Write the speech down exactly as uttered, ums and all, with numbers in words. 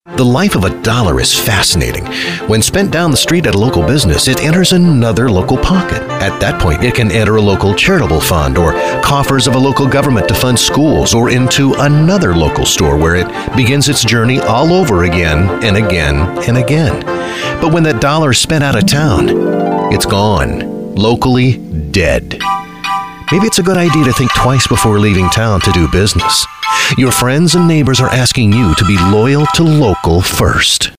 The life of a dollar is fascinating. When spent down the street at a local business, it enters another local pocket. At that point, it can enter a local charitable fund or coffers of a local government to fund schools, or into another local store where it begins its journey all over again and again and again. But when that dollar is spent out of town, it's gone. Locally dead. Maybe it's a good idea to think twice before leaving town to do business. Your friends and neighbors are asking you to be loyal to local first.